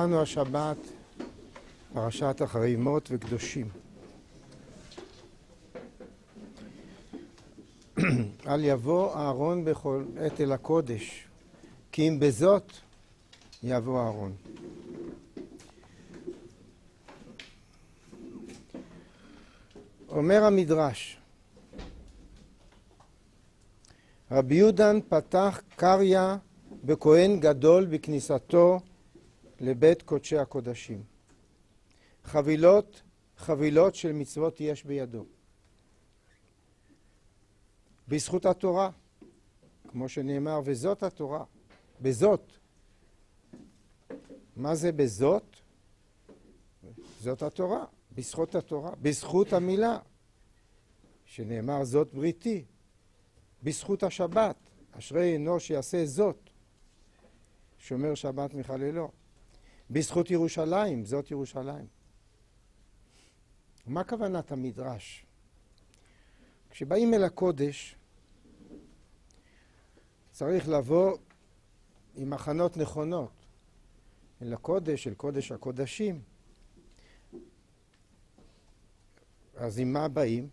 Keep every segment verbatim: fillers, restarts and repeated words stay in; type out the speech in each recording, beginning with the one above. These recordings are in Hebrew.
קראנו השבת פרשת אחרי מות וקדושים. אל יבוא אהרון בכל עת אל הקודש, כי אם בזאת יבוא אהרון. אומר המדרש, רבי יהודן פתח קריה בכהן גדול בכניסתו לבית קודשי הקודשים. חבילות, חבילות של מצוות יש בידו. בזכות התורה, כמו שנאמר, וזאת התורה. בזאת. מה זה בזאת? זאת התורה. בזכות התורה. בזכות המילה, שנאמר זאת בריתי. בזכות השבת. אשרי אנוש יעשה זאת. שומר שבת מחללו. בזכות ירושלים, זאת ירושלים. מה כוונת המדרש? כשבאים אל הקודש, צריך לבוא עם הכנות נכונות. אל הקודש, אל קודש הקודשים. אז עם מה באים?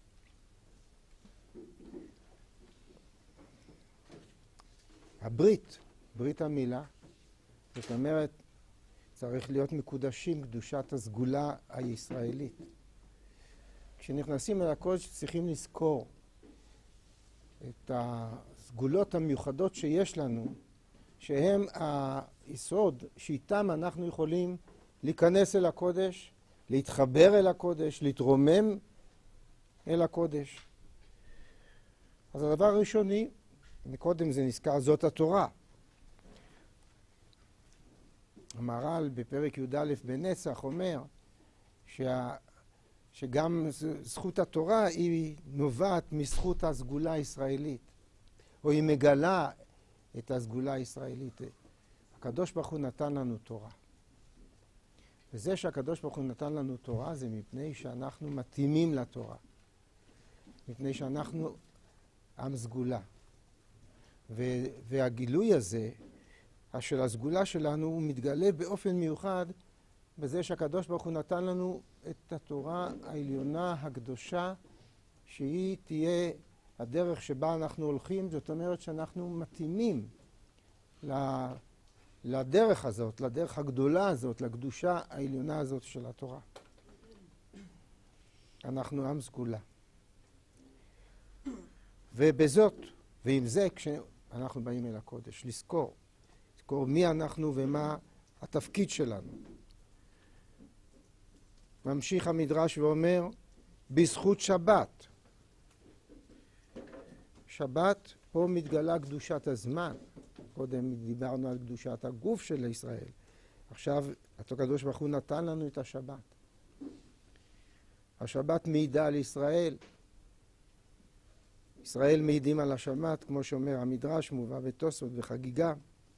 הברית, ברית המילה. זאת אומרת, צריך להיות מקודשים קדושת הסגולה הישראלית. כשנכנסים אל הקודש צריכים לזכור את הסגולות המיוחדות שיש לנו, שהם היסוד שאיתם אנחנו יכולים להיכנס אל הקודש, להתחבר אל הקודש, להתרומם אל הקודש. אז הדבר הראשוני, מקודם זה נזכר, זאת התורה. המהר"ל בפרק י"א בנצח אומר שה, שגם זכות התורה היא נובעת מזכות הסגולה הישראלית, או היא מגלה את הסגולה הישראלית. הקדוש ברוך הוא נתן לנו תורה. וזה שהקדוש ברוך הוא נתן לנו תורה זה מפני שאנחנו מתאימים לתורה. מפני שאנחנו עם סגולה. ו- והגילוי הזה של הסגולה שלנו הוא מתגלה באופן מיוחד בזה שהקדוש ברוך הוא נתן לנו את התורה העליונה הקדושה, שהיא תהיה הדרך שבה אנחנו הולכים. זאת אומרת שאנחנו מתאימים לדרך הזאת, לדרך הגדולה הזאת, לקדושה העליונה הזאת של התורה. אנחנו עם סגולה. ובזאת, ועם זה כשאנחנו באים אל הקודש, לזכור. לזכור מי אנחנו ומה התפקיד שלנו. ממשיך המדרש ואומר, בזכות שבת. שבת, פה מתגלה קדושת הזמן. קודם דיברנו על קדושת הגוף של ישראל. עכשיו, הקדוש ברוך הוא נתן לנו את השבת. השבת מעידה על ישראל. ישראל מעידים על השבת, כמו שאומר המדרש, מובא בתוספות וחגיגה.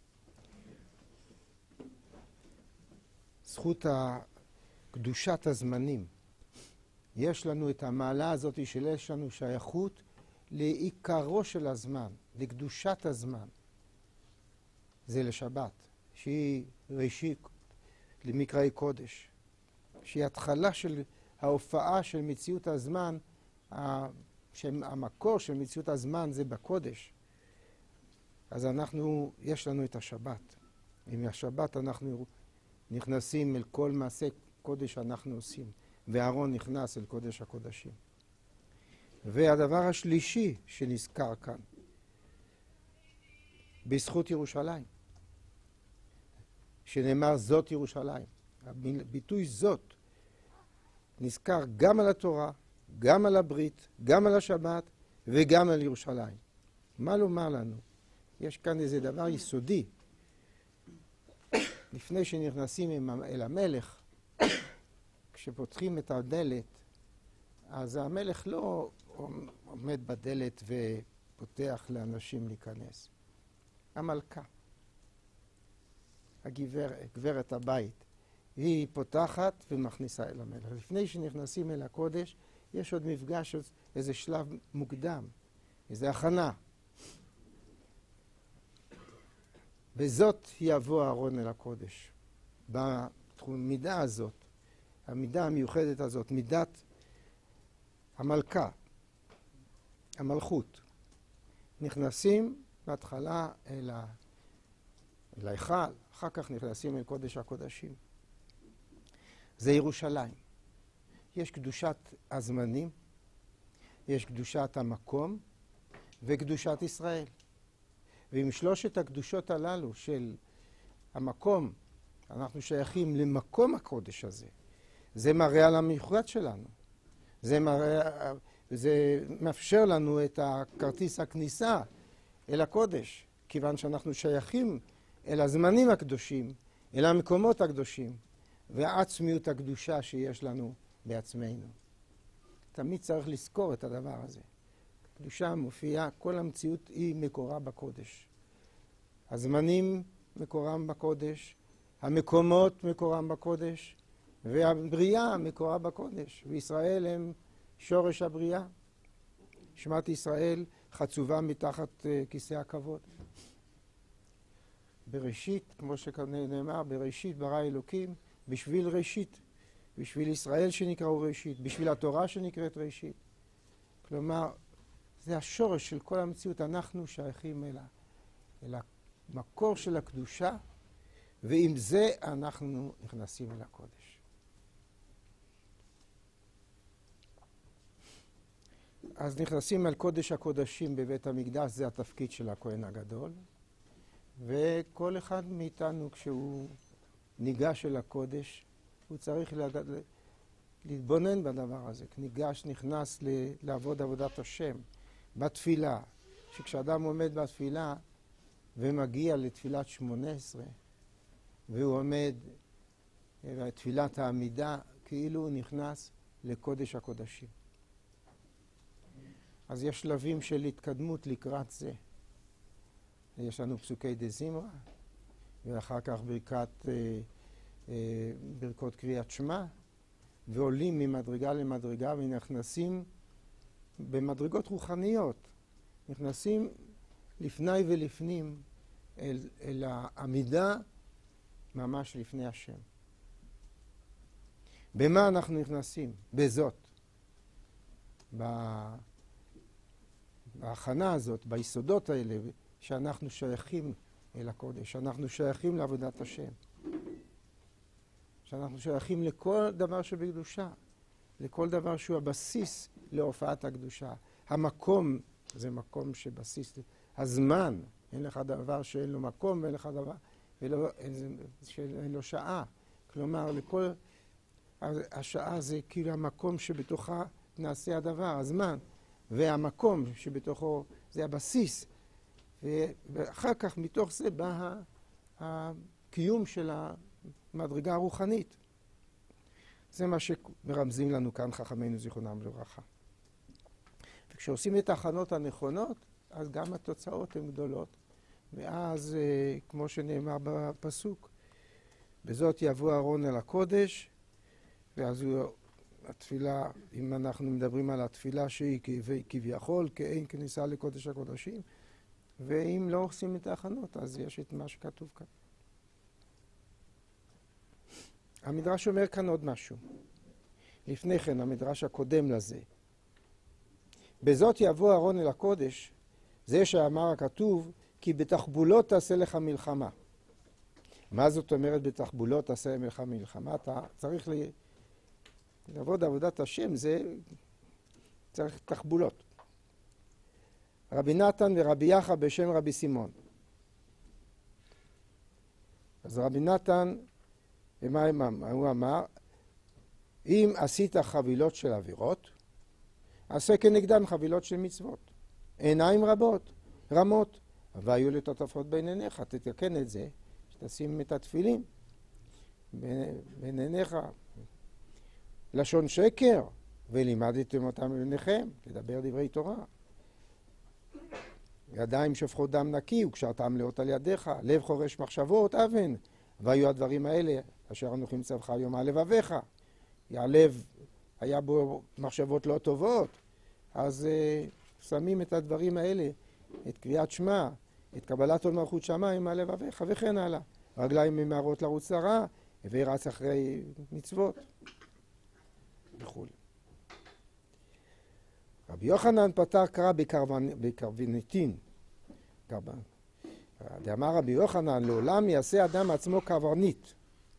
זכות קדושת הזמנים. יש לנו את המעלה הזאת של יש לנו שייכות לעיקרו של הזמן, לקדושת הזמן. זה לשבת, שהיא ראשית למקראי קודש. שהיא התחלה של ההופעה של מציאות הזמן, שהמקור של מציאות הזמן זה בקודש. אז אנחנו, יש לנו את השבת. עם השבת אנחנו נכנסים אל כל מעשה קודש שאנחנו עושים. ואהרון נכנס אל קודש הקודשים. והדבר השלישי שנזכר כאן, בזכות ירושלים. שנאמר זאת ירושלים. הביטוי זאת נזכר גם על התורה, גם על הברית, גם על השבת וגם על ירושלים. מה לומר לנו? יש כאן איזה דבר יסודי. לפני שנכנסים אל המלך, כשפותחים את הדלת, אז המלך לא עומד בדלת ופותח לאנשים להיכנס. המלכה, הגברת, גברת הבית, היא פותחת ומכניסה אל המלך. לפני שנכנסים אל הקודש, יש עוד מפגש, איזה שלב מוקדם, איזה הכנה. בזאת יבוא אהרון אל הקודש. במידה הזאת, המידה המיוחדת הזאת, מידת המלכה, המלכות, נכנסים בהתחלה אל ההיכל, אחר כך נכנסים אל קודש הקודשים. זה ירושלים. יש קדושת הזמנים, יש קדושת המקום וקדושת ישראל. ועם שלושת הקדושות הללו של המקום, אנחנו שייכים למקום הקודש הזה. זה מראה על המיוחד שלנו. זה מראה, זה מאפשר לנו את הכרטיס הכניסה אל הקודש, כיוון שאנחנו שייכים אל הזמנים הקדושים, אל המקומות הקדושים, והעצמיות הקדושה שיש לנו בעצמנו. תמיד צריך לזכור את הדבר הזה. קדושה מופיעה, כל המציאות היא מקורה בקודש. הזמנים מקורם בקודש, המקומות מקורם בקודש, והבריאה מקורה בקודש. וישראל הם שורש הבריאה. שמת ישראל חצובה מתחת uh, כיסא הכבוד. בראשית, כמו שנאמר, בראשית ברא אלוקים, בשביל ראשית, בשביל ישראל שנקראו ראשית, בשביל התורה שנקראת ראשית. כלומר, זה השורש של כל המציאות. אנחנו שייכים אל, אל המקור של הקדושה, ועם זה אנחנו נכנסים אל הקודש. אז נכנסים אל קודש הקודשים בבית המקדש, זה התפקיד של הכהן הגדול. וכל אחד מאיתנו כשהוא ניגש אל הקודש, הוא צריך להגד... להתבונן בדבר הזה. ניגש, נכנס ל... לעבוד עבודת השם, בתפילה. שכשאדם עומד בתפילה ומגיע לתפילת שמונה עשרה, והוא עומד בתפילת העמידה, כאילו הוא נכנס לקודש הקודשים. אז יש שלבים של התקדמות לקראת זה. יש לנו פסוקי דזמרה, ואחר כך ברכת, אה, אה, ברכות קריאת שמע, ועולים ממדרגה למדרגה ונכנסים במדרגות רוחניות. נכנסים לפני ולפנים אל, אל העמידה ממש לפני השם. במה אנחנו נכנסים? בזאת. בהכנה הזאת, ביסודות האלה, שאנחנו שייכים אל הקודש, שאנחנו שייכים לעבודת השם, שאנחנו שייכים לכל דבר שבקדושה, לכל דבר שהוא הבסיס להופעת הקדושה. המקום זה מקום שבסיס, הזמן, אין לך דבר שאין לו מקום ואין לך דבר ולא, שאין לו שעה. כלומר, לכל השעה זה כאילו המקום שבתוכה נעשה הדבר, הזמן, והמקום שבתוכו זה הבסיס. ואחר כך מתוך זה בא הקיום של המדרגה הרוחנית. זה מה שמרמזים לנו כאן חכמינו זיכרונם לברכה. וכשעושים את ההכנות הנכונות, אז גם התוצאות הן גדולות. ואז, כמו שנאמר בפסוק, בזאת יבוא אהרון אל הקודש, ואז הוא, התפילה, אם אנחנו מדברים על התפילה שהיא כביכול, כאין כניסה לקודש הקודשים, ואם לא עושים את ההכנות, אז יש את מה שכתוב כאן. המדרש אומר כאן עוד משהו. לפני כן, המדרש הקודם לזה. בזאת יבוא אהרון אל הקודש, זה שאמר הכתוב, כי בתחבולות תעשה לך מלחמה. מה זאת אומרת בתחבולות תעשה לך מלחמה? אתה צריך לעבוד עבודת השם, זה צריך תחבולות. רבי נתן ורבי יחא בשם רבי סימון. אז רבי נתן, מה הוא אמר? אם עשית חבילות של עבירות, עשה כנגדן חבילות של מצוות. עיניים רבות, רמות, והיו לטוטפות בין עיניך, תתקן את זה, שתשים את התפילין בין עיניך. לשון שקר, ולימדתם אותם לבניכם, לדבר דברי תורה. ידיים שופכות דם נקי, וקשרתם לאות על ידיך, לב חורש מחשבות, אבן. והיו הדברים האלה, אשר אנוכי מצווך היום על לבביך. הלב היה בו מחשבות לא טובות, אז uh, שמים את הדברים האלה, את קריאת שמע, את קבלת עול מלכות שמיים על לבביך, וכן הלאה. רגליים ממהרות לרוץ לרע, הווי רץ אחרי מצוות וכו'. רבי יוחנן פתר קרא בקרבניתין. דאמר רבי יוחנן, לעולם יעשה אדם עצמו קברניט.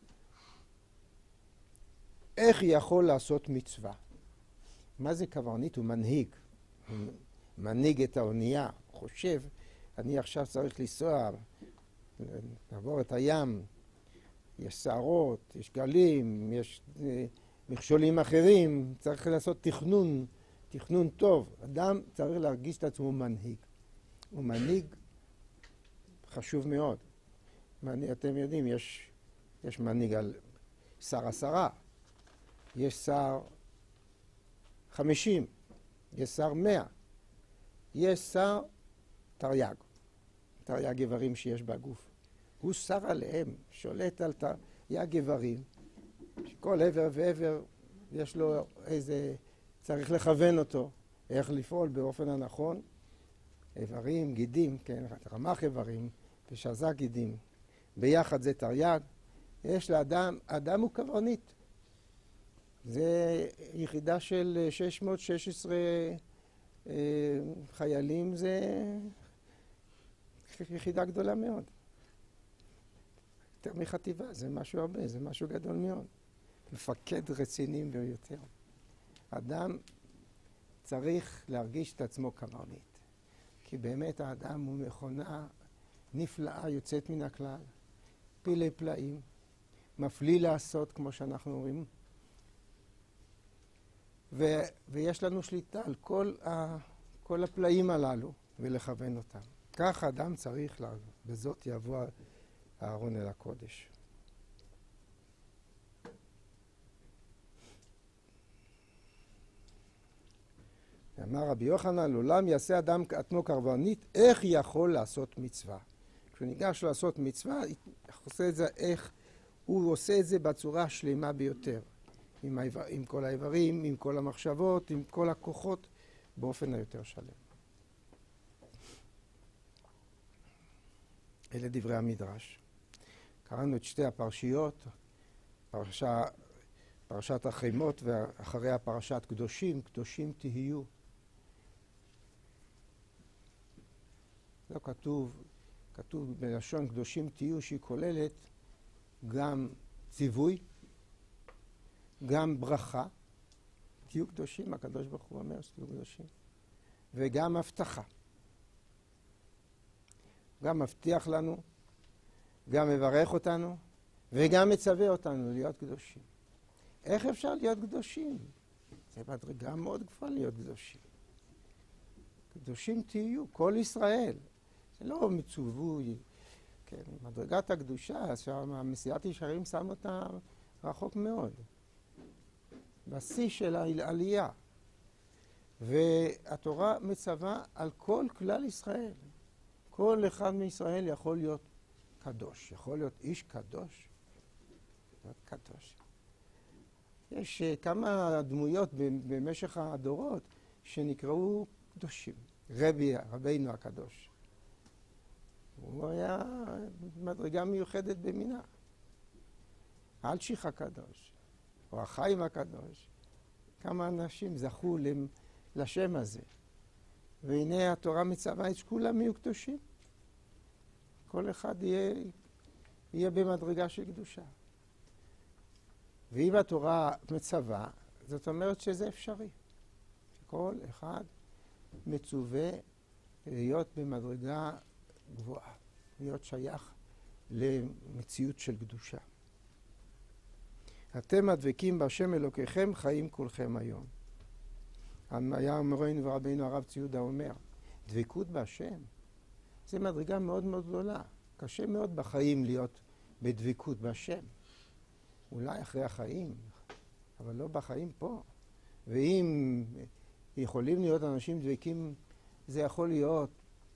איך יכול לעשות מצווה? מה זה קברניט? הוא מנהיג. הוא מנהיג את האונייה. הוא חושב, אני עכשיו צריך לנסוע, לעבור את הים. יש שערות, יש גלים, יש מכשולים אחרים. צריך לעשות תכנון, תכנון טוב. אדם צריך להרגיש את עצמו מנהיג. הוא מנהיג חשוב מאוד. אתם יודעים, יש, יש מנהיג על שר עשרה. יש שר חמישים, יש שר מאה, יש שר תרי"ג, תרי"ג איברים שיש בגוף. הוא שר עליהם, שולט על תרי"ג איברים, שכל עבר ועבר יש לו איזה, צריך לכוון אותו, איך לפעול באופן הנכון. איברים, גידים, כן, רמ"ח איברים ושז"ק גידים, ביחד זה תרי"ג. יש לאדם, אדם הוא קברניט. זה יחידה של שש מאות ושש עשרה אה, חיילים, זה יחידה גדולה מאוד. יותר מחטיבה, זה משהו הרבה, זה משהו גדול מאוד. מפקד רציני ביותר. אדם צריך להרגיש את עצמו קברניט. כי באמת האדם הוא מכונה נפלאה, יוצאת מן הכלל, פילי פלאים, מפליא לעשות, כמו שאנחנו אומרים. ו- ויש לנו שליטה על כל, ה- כל הפלאים הללו ולכוון אותם. כך האדם צריך לעבוד. בזאת יבוא הארון אל הקודש. אמר רבי יוחנן, לעולם יעשה אדם עצמו קברניט, איך יכול לעשות מצווה? כשהוא ניגש לעשות מצווה, עושה את זה איך, הוא עושה את זה בצורה השלמה ביותר. עם, האיבר, עם כל האיברים, עם כל המחשבות, עם כל הכוחות, באופן היותר שלם. אלה דברי המדרש. קראנו את שתי הפרשיות, פרשה, פרשת החימות ואחריה פרשת קדושים, קדושים תהיו. לא כתוב, כתוב בלשון קדושים תהיו שהיא כוללת גם ציווי, גם ברכה, תהיו קדושים, הקדוש ברוך הוא אומר שתהיו קדושים, וגם הבטחה. גם מבטיח לנו, גם מברך אותנו, וגם מצווה אותנו להיות קדושים. איך אפשר להיות קדושים? זה מדרגה מאוד גבוהה להיות קדושים. קדושים תהיו, כל ישראל. זה לא מצווי, כן, מדרגת הקדושה, שהמסיעת ישרים שם אותה רחוק מאוד. בשיא של העלייה. והתורה מצווה על כל כלל ישראל. כל אחד מישראל יכול להיות קדוש, יכול להיות איש קדוש. להיות קדוש. יש כמה דמויות במשך הדורות שנקראו קדושים. רבי, רבינו הקדוש. הוא היה מדרגה מיוחדת במינה. אלשיך הקדוש, או החיים הקדוש. כמה אנשים זכו לשם הזה. והנה התורה מצווה את שכולם יהיו קדושים. כל אחד יהיה, יהיה במדרגה של קדושה. ואם התורה מצווה, זאת אומרת שזה אפשרי. כל אחד מצווה להיות במדרגה גבוהה, להיות שייך למציאות של קדושה. אתם הדבקים בהשם אלוקיכם חיים כולכם היום. היה מורנו ורבינו הרב ציודה אומר, דבקות בהשם, זה מדרגה מאוד מאוד גדולה. קשה מאוד בחיים להיות בדבקות בהשם. אולי אחרי החיים, אבל לא בחיים פה. ואם יכולים להיות אנשים דבקים, זה יכול להיות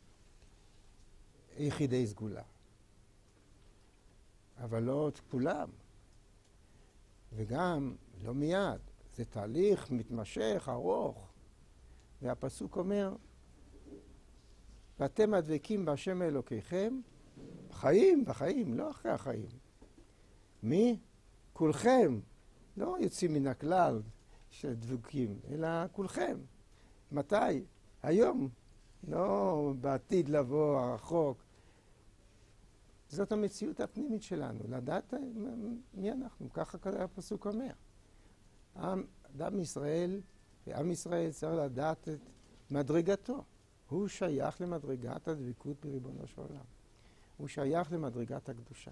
יחידי סגולה. אבל לא את כולם. וגם לא מיד. זה תהליך מתמשך, ארוך. והפסוק אומר, ואתם הדבקים בהשם אלוקיכם, בחיים, בחיים, לא אחרי החיים. מי? כולכם, לא יוצאים מן הכלל של דבקים, אלא כולכם. מתי? היום. לא בעתיד לבוא הרחוק. זאת המציאות הפנימית שלנו, לדעת מי אנחנו, ככה הפסוק אומר. עם, אדם ישראל ועם ישראל צריך לדעת את מדרגתו. הוא שייך למדרגת הדבקות בריבונו של עולם. הוא שייך למדרגת הקדושה.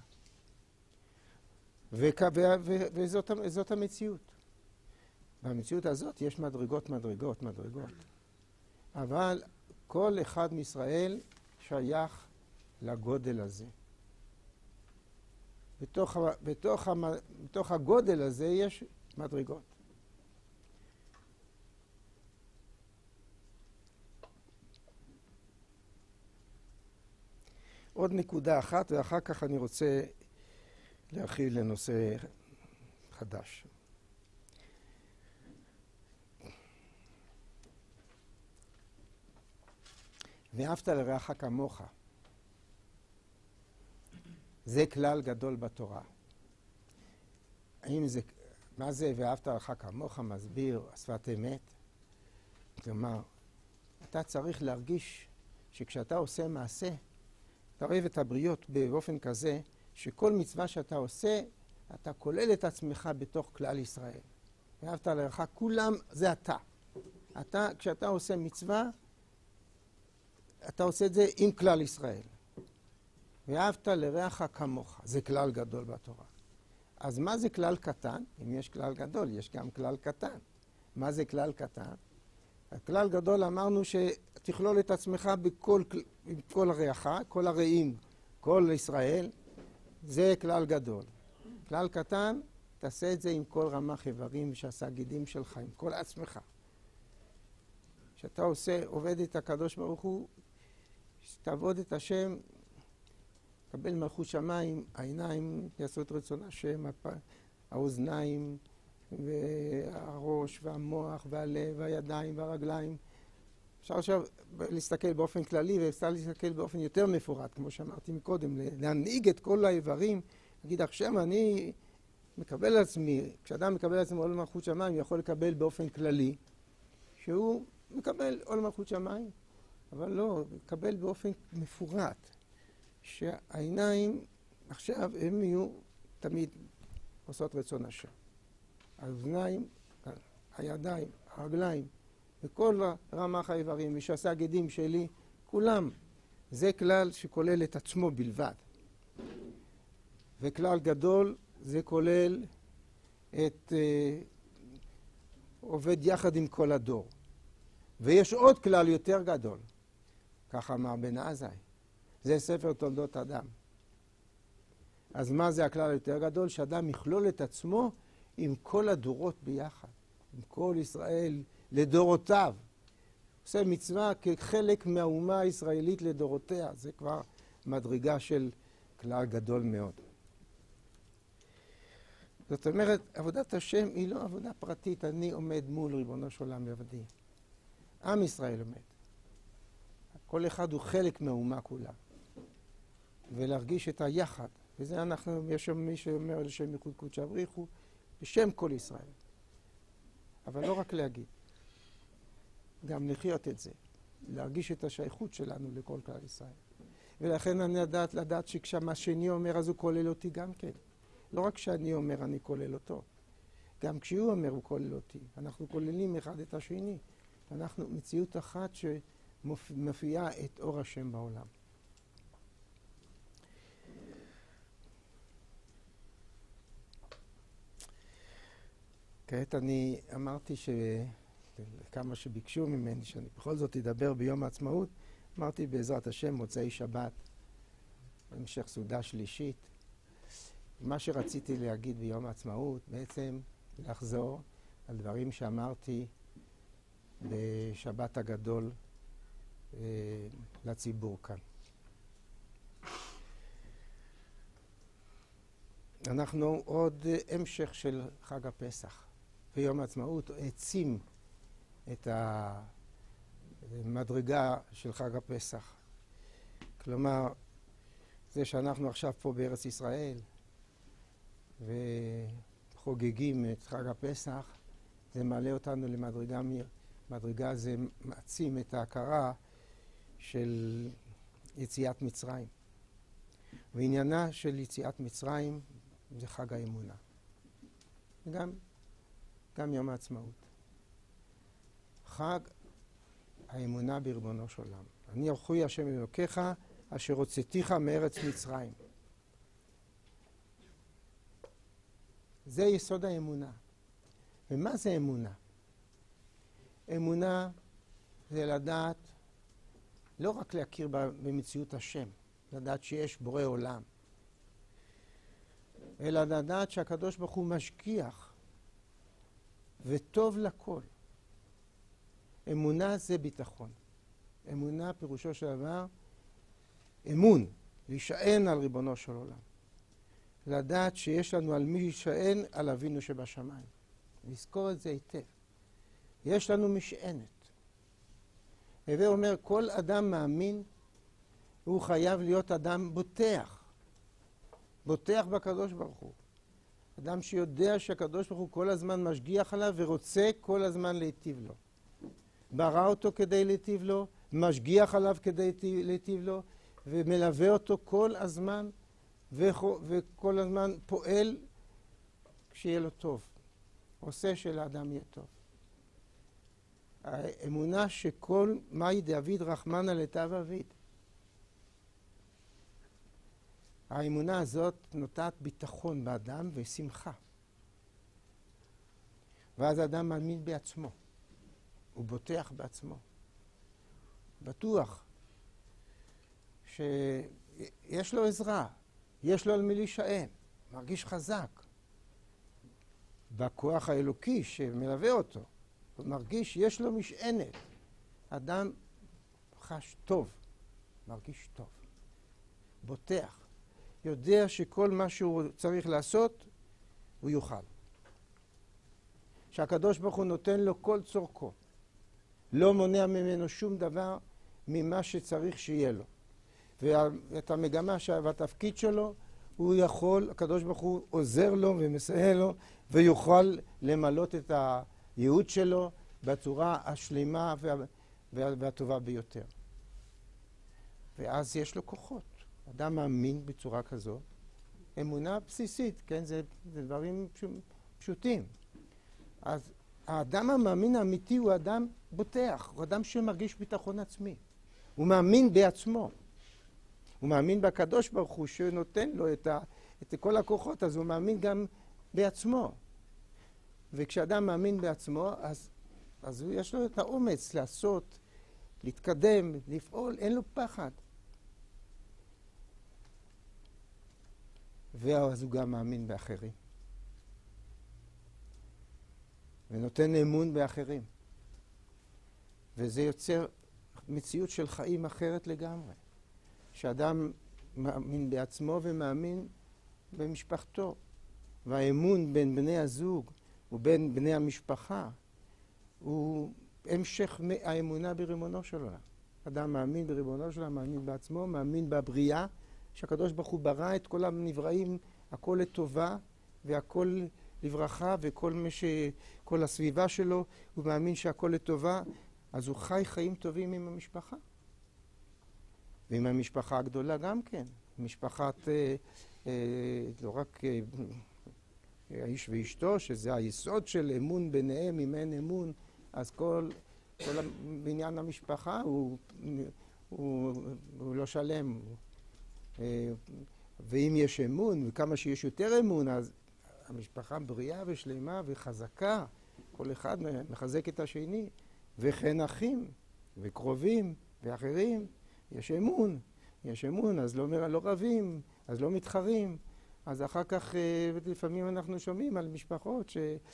וכ... ו... ו... וזאת זאת המציאות. במציאות הזאת יש מדרגות, מדרגות, מדרגות. אבל כל אחד מישראל שייך לגודל הזה. בתוך, בתוך, בתוך הגודל הזה יש מדרגות. עוד נקודה אחת, ואחר כך אני רוצה להרחיב לנושא חדש. ואהבת לרעך כמוך. זה כלל גדול בתורה. האם זה, מה זה ואהבת לרעך כמוך מסביר שפת אמת? כלומר, אתה צריך להרגיש שכשאתה עושה מעשה, אתה אוהב את הבריות באופן כזה, שכל מצווה שאתה עושה, אתה כולל את עצמך בתוך כלל ישראל. ואהבת לרעך, כולם זה אתה. אתה, כשאתה עושה מצווה, אתה עושה את זה עם כלל ישראל. ואהבת לרעך כמוך, זה כלל גדול בתורה. אז מה זה כלל קטן? אם יש כלל גדול, יש גם כלל קטן. מה זה כלל קטן? הכלל גדול אמרנו שתכלול את עצמך בכל כל הרעך, כל הרעים, כל ישראל, זה כלל גדול. כלל קטן, תעשה את זה עם כל רמ"ח איברים שהסגידים שלך, עם כל עצמך. כשאתה עושה, עובד את הקדוש ברוך הוא, שתעבוד את השם, קבל מלכות שמיים, העיניים יעשו את רצון השם, האוזניים והראש והמוח והלב והידיים והרגליים. אפשר עכשיו להסתכל באופן כללי ואפשר להסתכל באופן יותר מפורט, כמו שאמרתי מקודם, להנהיג את כל האיברים, להגיד עכשיו אני מקבל על עצמי, כשאדם מקבל על עצמו עול מלכות שמיים, יכול לקבל באופן כללי, שהוא מקבל עול מלכות שמיים, אבל לא, מקבל באופן מפורט, שהעיניים עכשיו הם יהיו תמיד עושות רצון השם. האוזניים, הידיים, הרגליים, וכל רמ"ח האיברים ושהסגידים שלי, כולם, זה כלל שכולל את עצמו בלבד. וכלל גדול זה כולל את אה, עובד יחד עם כל הדור. ויש עוד כלל יותר גדול, ככה אמר בן עזאי, זה ספר תולדות אדם. אז מה זה הכלל היותר גדול? שאדם יכלול את עצמו עם כל הדורות ביחד, עם כל ישראל לדורותיו. עושה מצווה כחלק מהאומה הישראלית לדורותיה, זה כבר מדרגה של כלל גדול מאוד. זאת אומרת, עבודת השם היא לא עבודה פרטית, אני עומד מול ריבונו של עולם לבדי. עם ישראל עומד. כל אחד הוא חלק מהאומה כולה. ולהרגיש את היחד. וזה אנחנו, יש שם מי שאומר לשם ייחוד קודש אבריחו, בשם כל ישראל. אבל לא רק להגיד. גם לחיות את זה. להרגיש את השייכות שלנו לכל כלל ישראל. ולכן אני לדעת, לדעת שכשמה שני אומר, אז הוא כולל אותי גם כן. לא רק שאני אומר, אני כולל אותו. גם כשהוא אומר, הוא כולל אותי. אנחנו כוללים אחד את השני. אנחנו מציאות אחת שמופיעה את אור השם בעולם. כעת אני אמרתי שכמה שביקשו ממני שאני בכל זאת אדבר ביום העצמאות, אמרתי בעזרת השם מוצאי שבת, במשך סעודה שלישית. מה שרציתי להגיד ביום העצמאות, בעצם לחזור על דברים שאמרתי בשבת הגדול אה, לציבור כאן. אנחנו עוד המשך של חג הפסח. ויום העצמאות העצים את המדרגה של חג הפסח. כלומר, זה שאנחנו עכשיו פה בארץ ישראל, חוגגים את חג הפסח, זה מעלה אותנו למדרגה, מדרגה זה מעצים את ההכרה של יציאת מצרים. ועניינה של יציאת מצרים זה חג האמונה. וגם גם יום העצמאות. חג האמונה בריבונו של עולם. אני ארכוי השם אלוקיך אשר הוצאתיך מארץ מצרים. זה יסוד האמונה. ומה זה אמונה? אמונה זה לדעת, לא רק להכיר במציאות השם, לדעת שיש בורא עולם, אלא לדעת שהקדוש ברוך הוא משגיח וטוב לכל. אמונה זה ביטחון. אמונה פירושו של דבר אמון, להישען על ריבונו של עולם. לדעת שיש לנו על מי להישען, על אבינו שבשמיים. לזכור את זה היטב. יש לנו משענת. הווה אומר, כל אדם מאמין, הוא חייב להיות אדם בוטח. בוטח בקדוש ברוך הוא. אדם שיודע שהקדוש ברוך הוא כל הזמן משגיח עליו ורוצה כל הזמן להיטיב לו. ברא אותו כדי להיטיב לו, משגיח עליו כדי להיטיב לו, ומלווה אותו כל הזמן, וכל הזמן פועל כשיהיה לו טוב. עושה שלאדם יהיה טוב. האמונה שכל מאי דאביד רחמנא לטב אביד. האמונה הזאת נותנת ביטחון באדם ושמחה. ואז האדם מאמין בעצמו. הוא בוטח בעצמו. בטוח שיש לו עזרה, יש לו על מי להישען, מרגיש חזק. בכוח האלוקי שמלווה אותו, הוא מרגיש יש לו משענת. אדם חש טוב, מרגיש טוב, בוטח. יודע שכל מה שהוא צריך לעשות, הוא יוכל. שהקדוש ברוך הוא נותן לו כל צורכו. לא מונע ממנו שום דבר ממה שצריך שיהיה לו. ואת המגמה והתפקיד שלו, הוא יכול, הקדוש ברוך הוא עוזר לו ומסייע לו, ויוכל למלות את הייעוד שלו בצורה השלימה וה, וה, והטובה ביותר. ואז יש לו כוחות. אדם מאמין בצורה כזו, אמונה בסיסית, כן? זה, זה דברים פשוטים. אז האדם המאמין האמיתי הוא אדם בוטח, הוא אדם שמרגיש ביטחון עצמי. הוא מאמין בעצמו. הוא מאמין בקדוש ברוך הוא שנותן לו את, ה, את כל הכוחות, אז הוא מאמין גם בעצמו. וכשאדם מאמין בעצמו, אז, אז יש לו את האומץ לעשות, להתקדם, לפעול, אין לו פחד. ואז הוא גם מאמין באחרים. ונותן אמון באחרים. וזה יוצר מציאות של חיים אחרת לגמרי. שאדם מאמין בעצמו ומאמין במשפחתו. והאמון בין בני הזוג ובין בני המשפחה הוא המשך האמונה בריבונו של עולם. אדם מאמין בריבונו של עולם, מאמין בעצמו, מאמין בבריאה, שהקדוש ברוך הוא ברא את כל הנבראים, הכל לטובה והכל לברכה, וכל מש... כל הסביבה שלו, הוא מאמין שהכל לטובה, אז הוא חי חיים טובים עם המשפחה. ועם המשפחה הגדולה גם כן. משפחת, אה, אה, לא רק אה, האיש ואשתו, שזה היסוד של אמון ביניהם, אם אין אמון, אז כל, כל בניין המשפחה הוא, הוא, הוא לא שלם. אה, ואם יש אמון, וכמה שיש יותר אמון, אז המשפחה בריאה ושלמה וחזקה. כל אחד מחזק את השני. וכן אחים וקרובים ואחרים. יש אמון. יש אמון, אז לא, לא רבים, אז לא מתחרים. אז אחר כך לפעמים אנחנו שומעים על משפחות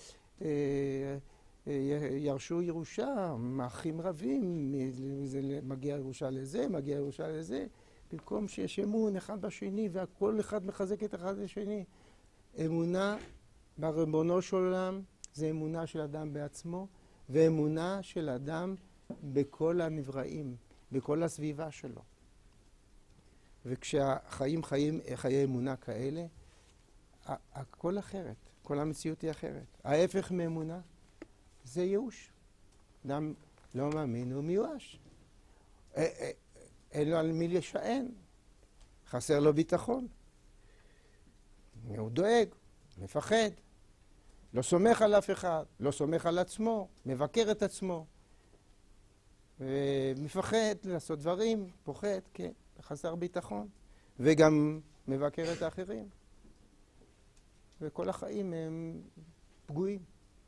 שירשו ירושה, אחים רבים, מגיע ירושה לזה, מגיע ירושה לזה, במקום שיש אמון אחד בשני והכל אחד מחזק את אחד לשני. אמונה בריבונו של עולם זה אמונה של אדם בעצמו, ואמונה של אדם בכל הנבראים, בכל הסביבה שלו. וכשהחיים חיים חיי אמונה כאלה, הכל אחרת. כל המציאות היא אחרת. ההפך מאמונה זה ייאוש. אדם לא מאמין, הוא מיואש. אין לו על מי לשען. חסר לו ביטחון. הוא דואג, מפחד. לא סומך על אף אחד, לא סומך על עצמו, מבקר את עצמו. ומפחד לעשות דברים, פוחד, כן, חסר ביטחון. וגם מבקר את האחרים. וכל החיים הם פגועים.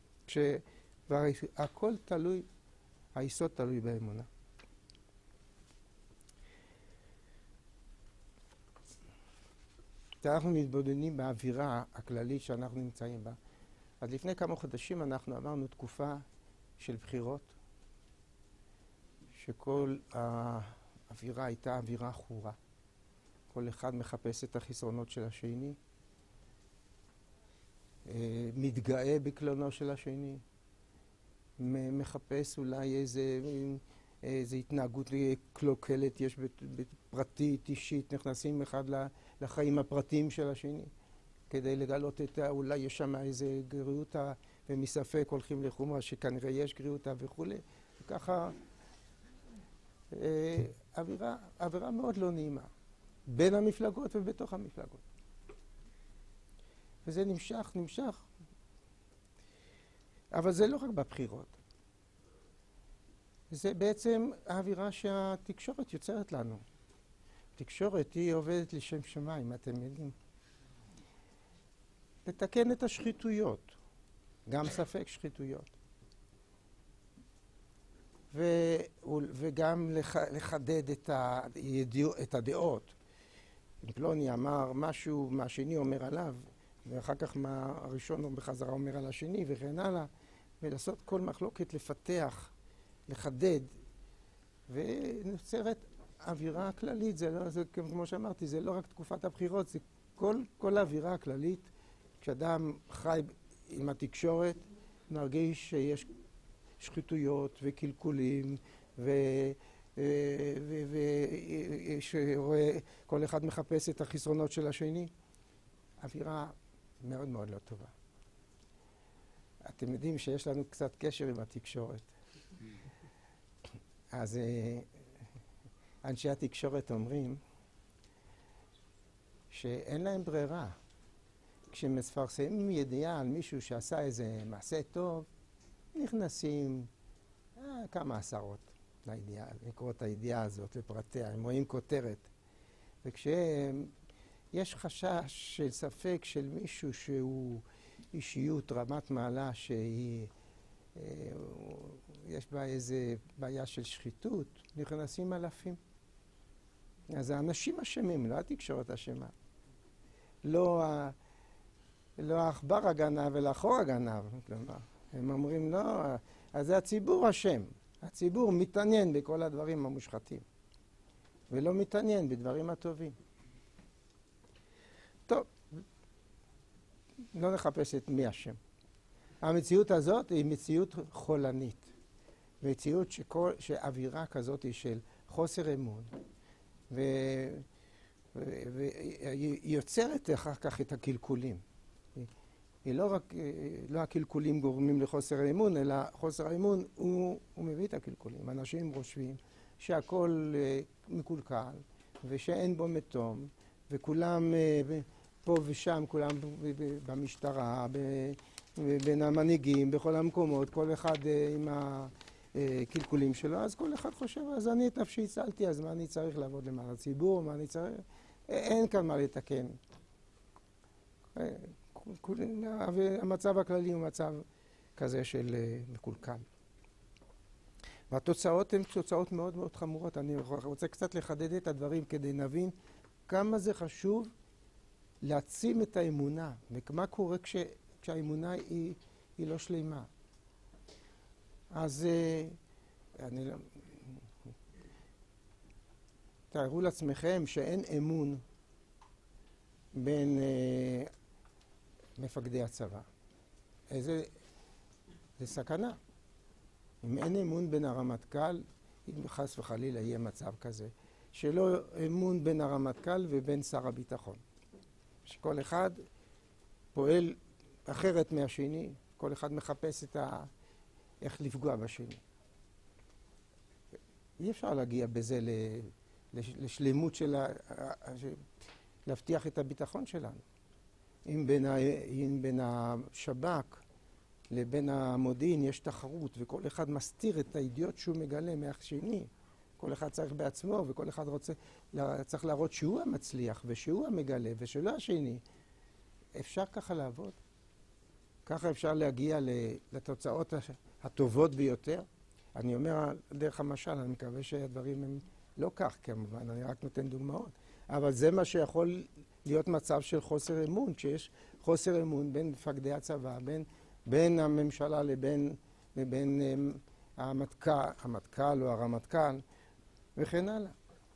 שהכל תלוי, היסוד תלוי באמונה. אנחנו מתבודדים באווירה הכללית שאנחנו נמצאים בה. אז לפני כמה חודשים אנחנו עברנו תקופה של בחירות, שכל האווירה הייתה אווירה חורה. כל אחד מחפש את החסרונות של השני, מתגאה בקלונו של השני, מחפש אולי איזה, איזה התנהגות קלוקלת יש בפרטית, אישית, נכנסים אחד לחיים הפרטיים של השני, כדי לגלות את, אולי יש שם איזה גריעותה, ומספק הולכים לחומרה שכנראה יש גריעותה וכו'. וככה, אווירה, אווירה מאוד לא נעימה, בין המפלגות ובתוך המפלגות. וזה נמשך, נמשך. אבל זה לא רק בבחירות. זה בעצם האווירה שהתקשורת יוצרת לנו. התקשורת היא עובדת לשם שמיים, אתם יודעים. לתקן את השחיתויות, גם ספק שחיתויות. ו, וגם לח, לחדד את, הידיע, את הדעות. אם פלוני אמר משהו, מה השני אומר עליו, ואחר כך מה הראשון בחזרה אומר על השני וכן הלאה, ולעשות כל מחלוקת, לפתח, לחדד, ונוצרת אווירה כללית. זה לא, זה, כמו שאמרתי, זה לא רק תקופת הבחירות, זה כל, כל האווירה הכללית. כשאדם חי עם התקשורת, נרגיש שיש שחיתויות וקלקולים, ו... ושרואה כל אחד מחפש את החסרונות של השני. אווירה מאוד מאוד לא טובה. אתם יודעים שיש לנו קצת קשר עם התקשורת. אז אנשי התקשורת אומרים שאין להם ברירה. כשמפרסמים ידיעה על מישהו שעשה איזה מעשה טוב, נכנסים אה, כמה עשרות לידיעה, לקרוא את הידיעה הזאת לפרטיה, הם רואים כותרת. וכשיש חשש של ספק של מישהו שהוא אישיות רמת מעלה שהיא, אה, יש בה איזה בעיה של שחיתות, נכנסים אלפים. אז האנשים אשמים, לא התקשורת אשמה. לא, לא העכבר הגנב, אלא החור הגנב. כלומר, הם אומרים לא, אז זה הציבור אשם. הציבור מתעניין בכל הדברים המושחתים, ולא מתעניין בדברים הטובים. טוב, לא נחפש את מי אשם. המציאות הזאת היא מציאות חולנית. מציאות שכל, שאווירה כזאת היא של חוסר אמון, ו... והיא יוצרת אחר כך את הקלקולים. היא לא רק, לא הקלקולים גורמים לחוסר האמון, אלא חוסר האמון הוא, הוא מביא את הקלקולים. אנשים חושבים שהכל מקולקל, ושאין בו מתום, וכולם פה ושם, כולם במשטרה, בין המנהיגים, בכל המקומות, כל אחד עם הקלקולים שלו, אז כל אחד חושב, אז אני את נפשי הצלתי, אז מה אני צריך לעבוד למען הציבור, מה אני צריך? אין כאן מה לתקן. המצב הכללי הוא מצב כזה של מקולקל. והתוצאות הן תוצאות מאוד מאוד חמורות. אני רוצה קצת לחדד את הדברים כדי נבין כמה זה חשוב להעצים את האמונה, ומה קורה כש, כשהאמונה היא, היא לא שלמה. אז אני לא... תארו לעצמכם שאין אמון בין uh, מפקדי הצבא. איזה... זה סכנה. אם אין אמון בין הרמטכ"ל, אם חס וחלילה יהיה מצב כזה, שלא אמון בין הרמטכ"ל ובין שר הביטחון. שכל אחד פועל אחרת מהשני, כל אחד מחפש את ה... איך לפגוע בשני. אי אפשר להגיע בזה ל... לשלמות של ה... להבטיח את הביטחון שלנו. אם בין, ה... אם בין השב"כ לבין המודיעין יש תחרות, וכל אחד מסתיר את הידיעות שהוא מגלה מהשני, כל אחד צריך בעצמו, וכל אחד רוצה, צריך להראות שהוא המצליח, ושהוא המגלה, ושלא השני. אפשר ככה לעבוד? ככה אפשר להגיע לתוצאות הטובות ביותר? אני אומר דרך המשל, אני מקווה שהדברים הם לא כך כמובן, אני רק נותן דוגמאות. אבל זה מה שיכול להיות מצב של חוסר אמון, כשיש חוסר אמון בין מפקדי הצבא, בין, בין הממשלה לבין, לבין המטכ"ל, המטכ"ל או הרמטכ"ל, וכן הלאה.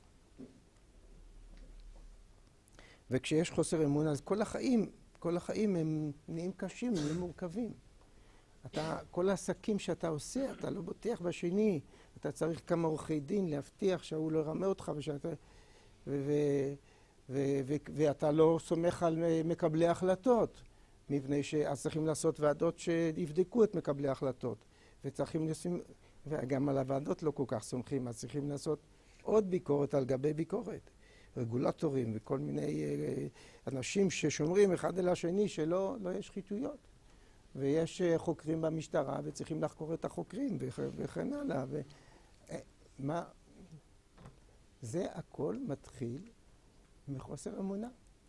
וכשיש חוסר אמון, אז כל החיים, כל החיים הם נהיים קשים, הם מורכבים. אתה, כל העסקים שאתה עושה, אתה לא בוטח בשני, אתה צריך כמה עורכי דין להבטיח שהוא לא ירמה אותך, ושאתה, ו, ו, ו, ו, ואתה לא סומך על מקבלי החלטות, מפני שאז צריכים לעשות ועדות שיבדקו את מקבלי ההחלטות, וצריכים לשים, וגם על הוועדות לא כל כך סומכים, אז צריכים לעשות עוד ביקורת על גבי ביקורת. רגולטורים וכל מיני אנשים ששומרים אחד אל השני שלא לא יש שחיתויות. ויש חוקרים במשטרה וצריכים לחקור את החוקרים וכן הלאה. ו... מה? זה הכל מתחיל מחוסר אמונה.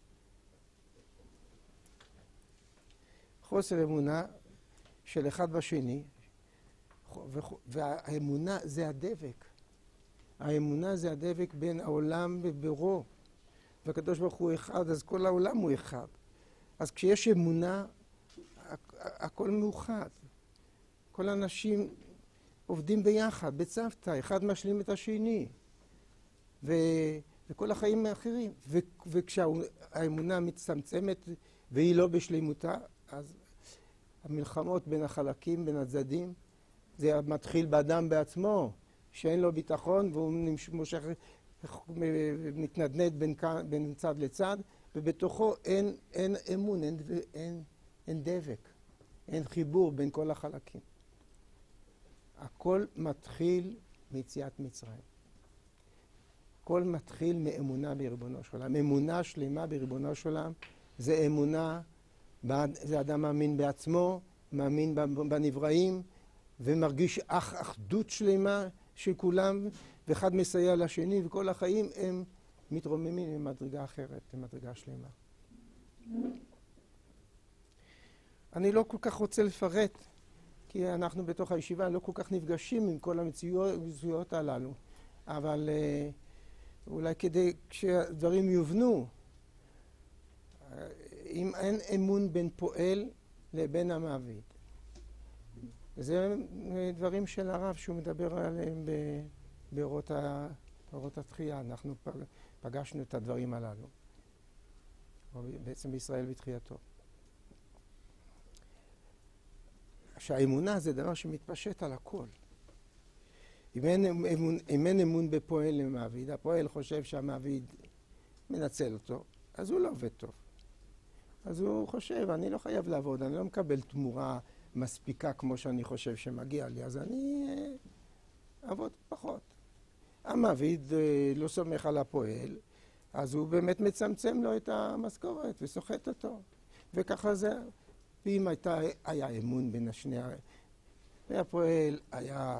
חוסר אמונה של אחד בשני, והאמונה זה הדבק. האמונה זה הדבק בין העולם וברוא. והקדוש ברוך הוא אחד, אז כל העולם הוא אחד. אז כשיש אמונה, הכל מאוחד. כל האנשים עובדים ביחד, בצוותא, אחד משלים את השני. ו... וכל החיים האחרים. ו... וכשהאמונה מצטמצמת והיא לא בשלימותה, אז המלחמות בין החלקים, בין הצדדים, זה מתחיל באדם בעצמו, שאין לו ביטחון והוא מושך, מתנדנד בין, בין צד לצד, ובתוכו אין, אין אמון, אין, אין, אין דבק, אין חיבור בין כל החלקים. הכל מתחיל מיציאת מצרים. הכל מתחיל מאמונה בריבונו של עולם. אמונה שלמה בריבונו של עולם זה אמונה, זה אדם מאמין בעצמו, מאמין בנבראים, ומרגיש אח, אחדות שלמה של כולם, ואחד מסייע לשני, וכל החיים הם מתרוממים למדרגה אחרת, למדרגה שלמה. אני לא כל כך רוצה לפרט, כי אנחנו בתוך הישיבה לא כל כך נפגשים עם כל המציאויות הללו, אבל uh, אולי כדי כשהדברים יובנו, uh, אם אין אמון בין פועל לבין המעביד. זה דברים של הרב שהוא מדבר עליהם באורות התחייה. אנחנו פגשנו את הדברים הללו, בעצם בישראל בתחייתו. שהאמונה זה דבר שמתפשט על הכל. אם אין אמון, אם אין אמון בפועל למעביד, הפועל חושב שהמעביד מנצל אותו, אז הוא לא עובד טוב. אז הוא חושב, אני לא חייב לעבוד, אני לא מקבל תמורה מספיקה כמו שאני חושב שמגיע לי, אז אני אעבוד פחות. המעביד לא סומך על הפועל, אז הוא באמת מצמצם לו את המשכורת וסוחט אותו. וככה זה, ואם הייתה, היה אמון בין השני, והפועל היה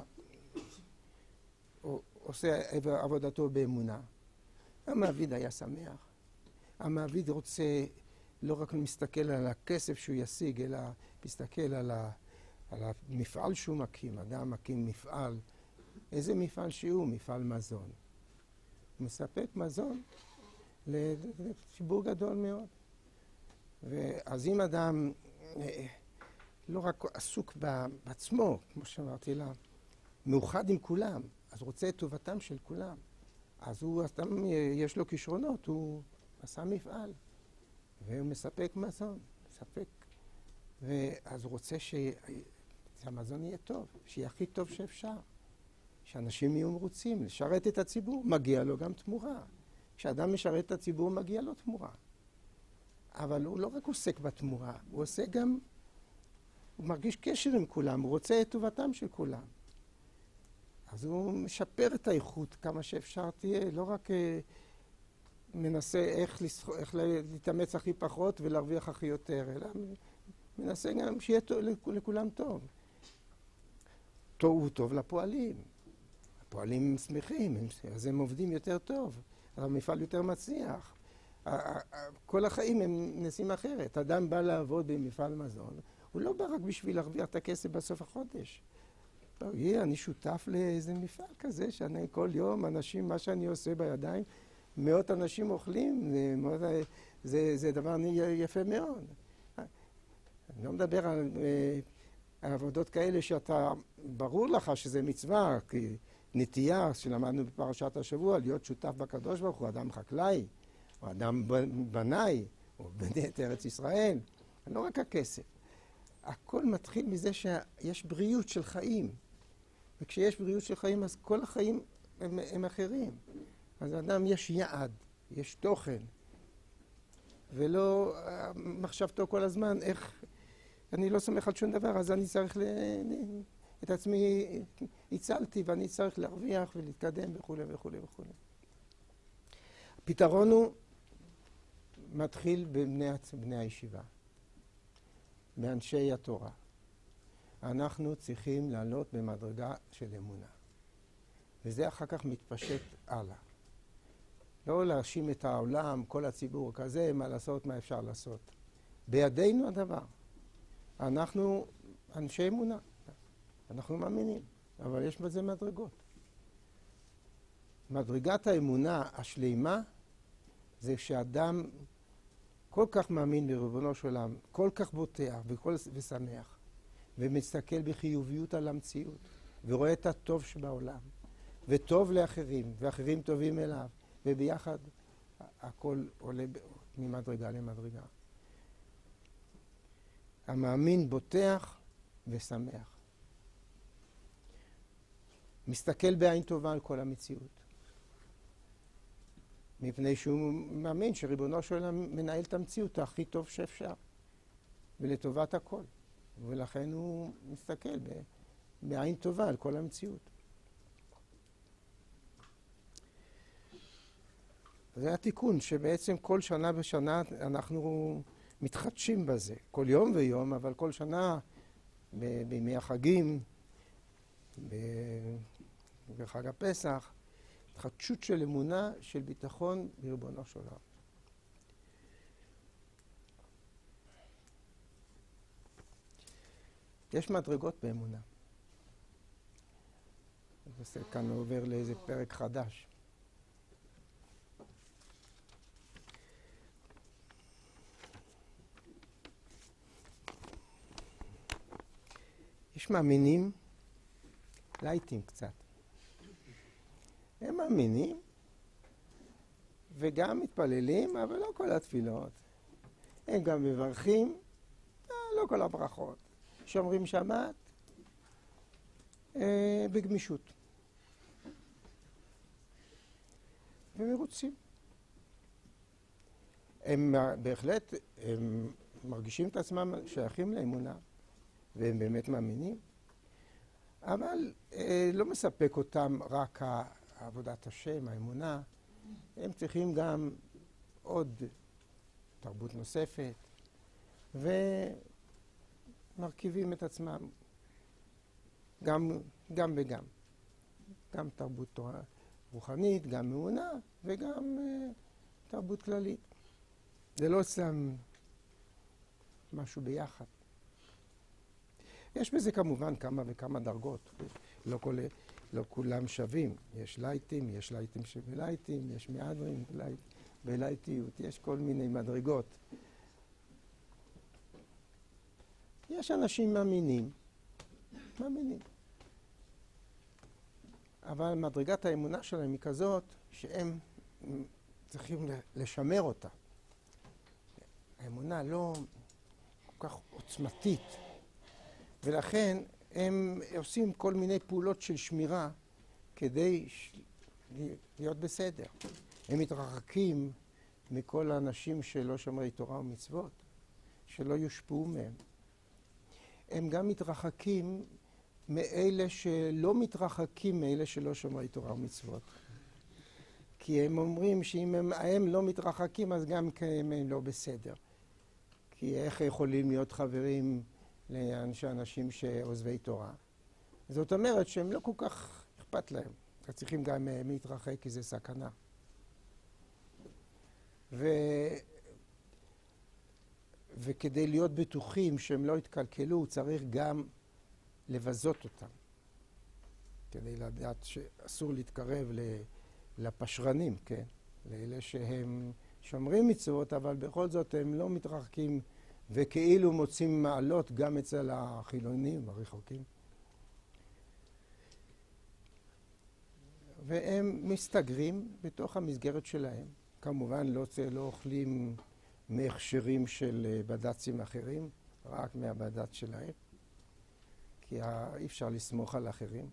עושה עבודתו באמונה, המעביד היה שמח. המעביד רוצה לא רק מסתכל על הכסף שהוא ישיג, אלא מסתכל על, ה, על המפעל שהוא מקים. אדם מקים מפעל, איזה מפעל שהוא? מפעל מזון. הוא מספק מזון לציבור גדול מאוד. ואז אם אדם לא רק עסוק בעצמו, כמו שאמרתי לה, מאוחד עם כולם, אז רוצה את טובתם של כולם. אז הוא, אדם יש לו כישרונות, הוא עשה מפעל. והוא מספק מזון, מספק. ואז הוא רוצה שהמזון יהיה טוב, שיהיה הכי טוב שאפשר. שאנשים יהיו מרוצים, לשרת את הציבור, מגיע לו גם תמורה. כשאדם משרת את הציבור, מגיע לו תמורה. אבל הוא לא רק עוסק בתמורה, הוא עושה גם הוא מרגיש קשר עם כולם, הוא רוצה את טובתם של כולם. אז הוא משפר את האיכות כמה שאפשר תהיה, לא רק מנסה איך, לסח... איך להתאמץ הכי פחות ולהרוויח הכי יותר, אלא מנסה גם שיהיה טוב, לכולם טוב. טוב הוא טוב לפועלים. הפועלים שמחים, אז הם עובדים יותר טוב, המפעל יותר מצליח. כל החיים הם נעשים אחרת. אדם בא לעבוד במפעל מזון, הוא לא בא רק בשביל להרוויח את הכסף בסוף החודש. אני שותף לאיזה מפעל כזה, שאני כל יום, אנשים, מה שאני עושה בידיים, מאות אנשים אוכלים, זה, מאוד, זה, זה דבר יפה מאוד. אני לא מדבר על uh, עבודות כאלה שאתה, ברור לך שזה מצווה, כי נטייה שלמדנו בפרשת השבוע, להיות שותף בקדוש ברוך הוא, אדם חקלאי, או אדם בנאי, או בני את ארץ ישראל, לא רק הכסף. הכל מתחיל מזה שיש בריאות של חיים. וכשיש בריאות של חיים, אז כל החיים הם, הם אחרים. אז לאדם יש יעד, יש תוכן, ולא מחשבתו כל הזמן, איך אני לא סומך על שום דבר, אז אני צריך ל... את עצמי הצלתי, ואני צריך להרוויח ולהתקדם וכו' וכו' וכו'. הפתרון הוא מתחיל בבני בני הישיבה, באנשי התורה. אנחנו צריכים לעלות במדרגה של אמונה. וזה אחר כך מתפשט הלאה. לא להאשים את העולם, כל הציבור כזה, מה לעשות, מה אפשר לעשות. בידינו הדבר. אנחנו אנשי אמונה. אנחנו מאמינים, אבל יש בזה מדרגות. מדרגת האמונה השלימה זה שאדם כל כך מאמין בריבונו של עולם, כל כך בוטח וכל, ושמח, ומסתכל בחיוביות על המציאות, ורואה את הטוב שבעולם, וטוב לאחרים, ואחרים טובים אליו, וביחד הכל עולה ממדרגה למדרגה. המאמין בוטח ושמח. מסתכל בעין טובה על כל המציאות. מפני שהוא מאמין שריבונו של עולם מנהל את המציאות הכי טוב שאפשר, ולטובת הכל. ולכן הוא מסתכל בעין טובה על כל המציאות. זה התיקון שבעצם כל שנה בשנה אנחנו מתחדשים בזה. כל יום ויום, אבל כל שנה ב- בימי החגים, ב- בחג הפסח, התחדשות של אמונה, של ביטחון בריבונו של עולם. יש מדרגות באמונה. אז כאן עובר לאיזה פרק חדש. יש מאמינים, לייטים קצת. הם מאמינים וגם מתפללים, אבל לא כל התפילות. הם גם מברכים, לא כל הברכות. שומרים שבת אה, בגמישות. ומרוצים. הם בהחלט הם מרגישים את עצמם שייכים לאמונה, והם באמת מאמינים, אבל אה, לא מספק אותם רק עבודת השם, האמונה. הם צריכים גם עוד תרבות נוספת, ומרכיבים את עצמם גם, גם וגם. גם תרבות תורה רוחנית, גם אמונה, וגם אה, תרבות כללית. זה לא סתם משהו ביחד. יש בזה כמובן כמה וכמה דרגות. לא, כל, לא כולם שווים. יש לייטים, יש לייטים שבלייטים, יש מהדרים בלייט, בלייטיות. יש כל מיני מדרגות. יש אנשים מאמינים. מאמינים. אבל מדרגת האמונה שלהם היא כזאת שהם צריכים לשמר אותה. האמונה לא כל כך עוצמתית. ולכן הם עושים כל מיני פעולות של שמירה כדי להיות בסדר. הם מתרחקים מכל האנשים שלא שומרי תורה ומצוות, שלא יושפעו מהם. הם גם מתרחקים מאלה שלא מתרחקים מאלה שלא שומרי תורה ומצוות. כי הם אומרים שאם הם, הם לא מתרחקים, אז גם הם, הם לא בסדר. כי איך יכולים להיות חברים לאנשי אנשים שעוזבי תורה? זאת אומרת שהם לא כל כך אכפת להם. הם צריכים גם להתרחק כי זה סכנה. ו... וכדי להיות בטוחים שהם לא יתקלקלו, צריך גם לבזות אותם. כדי לדעת שאסור להתקרב לפשרנים, כן? לאלה שהם שומרים מצוות, אבל בכל זאת הם לא מתרחקים וכאילו מוצאים מעלות גם אצל החילונים הרחוקים. והם מסתגרים בתוך המסגרת שלהם. כמובן לא, לא אוכלים מהכשרים של בד"צים אחרים, רק מהבד"ץ שלהם, כי אי אפשר לסמוך על אחרים.